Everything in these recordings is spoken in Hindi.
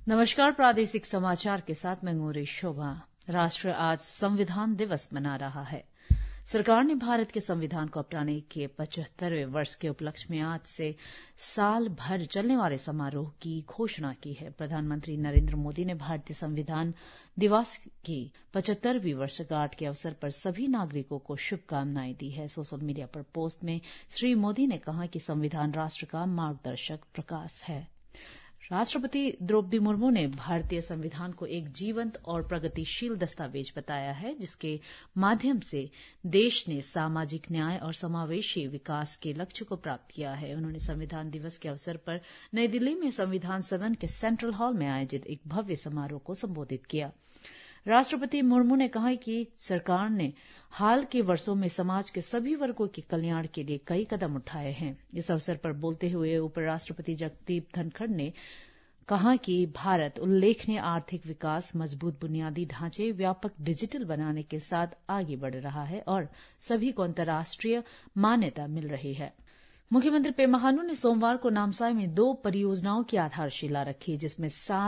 नमस्कार, प्रादेशिक समाचार के साथ मैं गौरी शोभा। राष्ट्र आज संविधान दिवस मना रहा है। सरकार ने भारत के संविधान को अपनाने के 75वें वर्ष के उपलक्ष्य में आज से साल भर चलने वाले समारोह की घोषणा की है। प्रधानमंत्री नरेंद्र मोदी ने भारतीय संविधान दिवस की 75वीं वर्षगांठ के अवसर पर सभी नागरिकों को शुभकामनाएं दी है। सोशल मीडिया पर पोस्ट में श्री मोदी ने कहा कि संविधान राष्ट्र का मार्गदर्शक प्रकाश है। राष्ट्रपति द्रौपदी मुर्मू ने भारतीय संविधान को एक जीवंत और प्रगतिशील दस्तावेज बताया है, जिसके माध्यम से देश ने सामाजिक न्याय और समावेशी विकास के लक्ष्य को प्राप्त किया है। उन्होंने संविधान दिवस के अवसर पर नई दिल्ली में संविधान सदन के सेंट्रल हॉल में आयोजित एक भव्य समारोह को संबोधित किया। राष्ट्रपति मुर्मू ने कहा कि सरकार ने हाल के वर्षों में समाज के सभी वर्गों के कल्याण के लिए कई कदम उठाए हैं। इस अवसर पर बोलते हुए उपराष्ट्रपति जगदीप धनखड़ ने कहा कि भारत उल्लेखनीय आर्थिक विकास, मजबूत बुनियादी ढांचे, व्यापक डिजिटल बनाने के साथ आगे बढ़ रहा है और सभी को अंतर्राष्ट्रीय मान्यता मिल रही है। मुख्यमंत्री पेमा खांडू ने सोमवार को नामसाई में 2 परियोजनाओं की आधारशिला रखी, जिसमें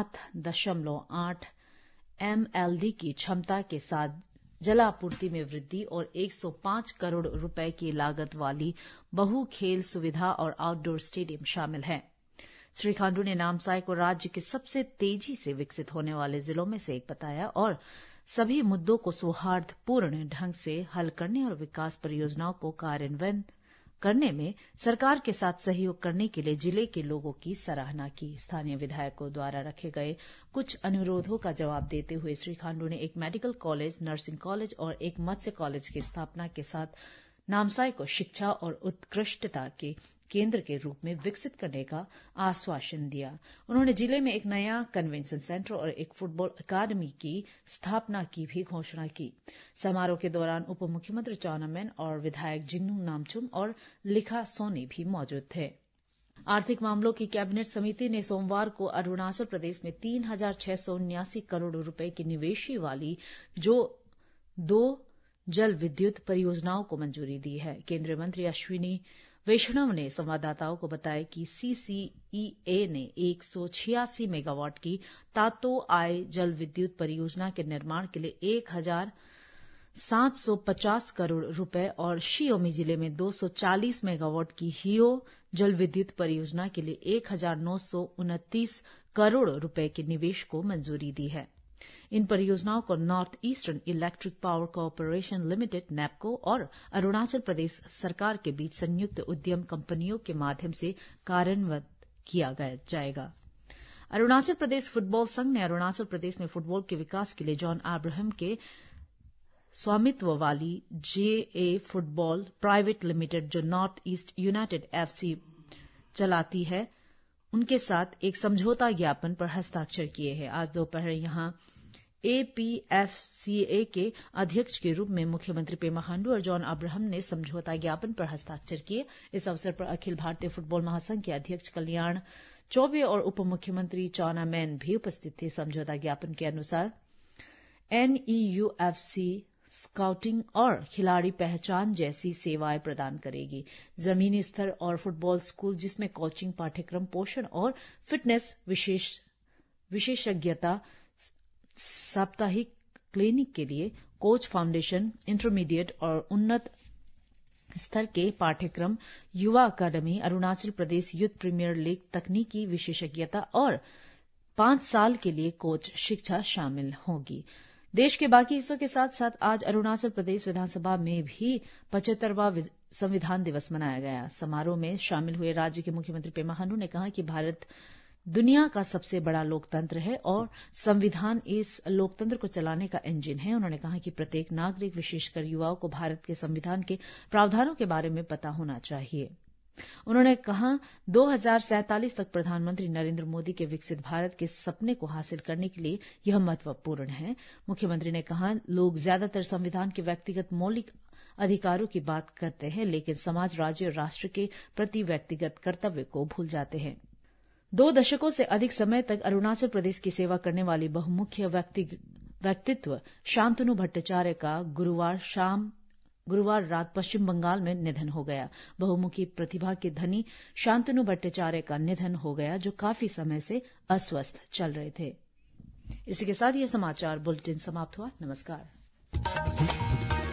7.8 MLD की क्षमता के साथ जलापूर्ति में वृद्धि और 105 करोड़ रुपए की लागत वाली बहु खेल सुविधा और आउटडोर स्टेडियम शामिल है। श्री खांडू ने नामसाई को राज्य के सबसे तेजी से विकसित होने वाले जिलों में से एक बताया और सभी मुद्दों को सौहार्दपूर्ण ढंग से हल करने और विकास परियोजनाओं को कार्यान्वयन करने में सरकार के साथ सहयोग करने के लिए जिले के लोगों की सराहना की। स्थानीय विधायकों द्वारा रखे गए कुछ अनुरोधों का जवाब देते हुए श्री खांडू ने एक मेडिकल कॉलेज, नर्सिंग कॉलेज और एक मत्स्य कॉलेज की स्थापना के साथ नामसाई को शिक्षा और उत्कृष्टता के केंद्र के रूप में विकसित करने का आश्वासन दिया। उन्होंने जिले में एक नया कन्वेंशन सेंटर और एक फुटबॉल अकादमी की स्थापना की भी घोषणा की। समारोह के दौरान उप मुख्यमंत्री चाउना मैन और विधायक जिग्नू नामचुम और लिखा सोनी भी मौजूद थे। आर्थिक मामलों की कैबिनेट समिति ने सोमवार को अरुणाचल प्रदेश में 3,679 करोड़ रुपए की निवेश वाली 2 जल विद्युत परियोजनाओं को मंजूरी दी है। केंद्रीय मंत्री अश्विनी वैष्णव ने संवाददाताओं को बताया कि CCEA ने 186 मेगावाट की तातो आई जल विद्युत परियोजना के निर्माण के लिए 1,750 करोड़ रुपए और शियोमी जिले में 240 मेगावाट की हियो जल विद्युत परियोजना के लिए 1,929 करोड़ रुपए के निवेश को मंजूरी दी है। इन परियोजनाओं को North Eastern Electric Power Corporation Limited NEPCO और अरुणाचल प्रदेश सरकार के बीच संयुक्त उद्यम कंपनियों के माध्यम से कार्यान्वित किया जाएगा। अरुणाचल प्रदेश फुटबॉल संघ ने अरुणाचल प्रदेश में फुटबॉल के विकास के लिए जॉन अब्राहम के स्वामित्व वाली JA फुटबॉल प्राइवेट लिमिटेड, जो नॉर्थ ईस्ट यूनाइटेड FC चलाती है, उनके साथ एक समझौता ज्ञापन पर हस्ताक्षर किए हैं। आज दोपहर यहां APFCA के अध्यक्ष के रूप में मुख्यमंत्री पेमा खांडू और जॉन अब्राहम ने समझौता ज्ञापन पर हस्ताक्षर किए। इस अवसर पर अखिल भारतीय फुटबॉल महासंघ के अध्यक्ष कल्याण चौबे और उप मुख्यमंत्री चाउना मैन भी उपस्थित थे। समझौता ज्ञापन के अनुसार NEUFC स्काउटिंग और खिलाड़ी पहचान जैसी सेवाएं प्रदान करेगी। जमीनी स्तर और फुटबॉल स्कूल, जिसमें कोचिंग पाठ्यक्रम, पोषण और फिटनेस विशेषज्ञता, साप्ताहिक क्लिनिक के लिए कोच फाउंडेशन, इंटरमीडिएट और उन्नत स्तर के पाठ्यक्रम, युवा अकादमी, Arunachal Pradesh youth premier league, तकनीकी विशेषज्ञता और 5 साल के लिए कोच शिक्षा शामिल होगी। देश के बाकी हिस्सों के साथ साथ आज अरुणाचल प्रदेश विधानसभा में भी 75वां संविधान दिवस मनाया गया। समारोह में शामिल हुए राज्य के मुख्यमंत्री पेमा खांडू ने कहा कि भारत दुनिया का सबसे बड़ा लोकतंत्र है और संविधान इस लोकतंत्र को चलाने का इंजन है। उन्होंने कहा कि प्रत्येक नागरिक, विशेषकर युवाओं को भारत के संविधान के प्रावधानों के बारे में पता होना चाहिए। उन्होंने कहा 2047 तक प्रधानमंत्री नरेंद्र मोदी के विकसित भारत के सपने को हासिल करने के लिए यह महत्वपूर्ण है। मुख्यमंत्री ने कहा, लोग ज्यादातर संविधान के व्यक्तिगत मौलिक अधिकारों की बात करते हैं, लेकिन समाज, राज्य और राष्ट्र के प्रति व्यक्तिगत कर्तव्य को भूल जाते हैं। 2 दशकों से अधिक समय तक अरुणाचल प्रदेश की सेवा करने वाली बहुमुख्य व्यक्तित्व शांतनु भट्टाचार्य का गुरुवार शाम गुरुवार रात पश्चिम बंगाल में निधन हो गया। बहुमुखी प्रतिभा के धनी शांतनु भट्टाचार्य का निधन हो गया, जो काफी समय से अस्वस्थ चल रहे थे। इसी के साथ ये समाचार बुलेटिन समाप्त हुआ। नमस्कार।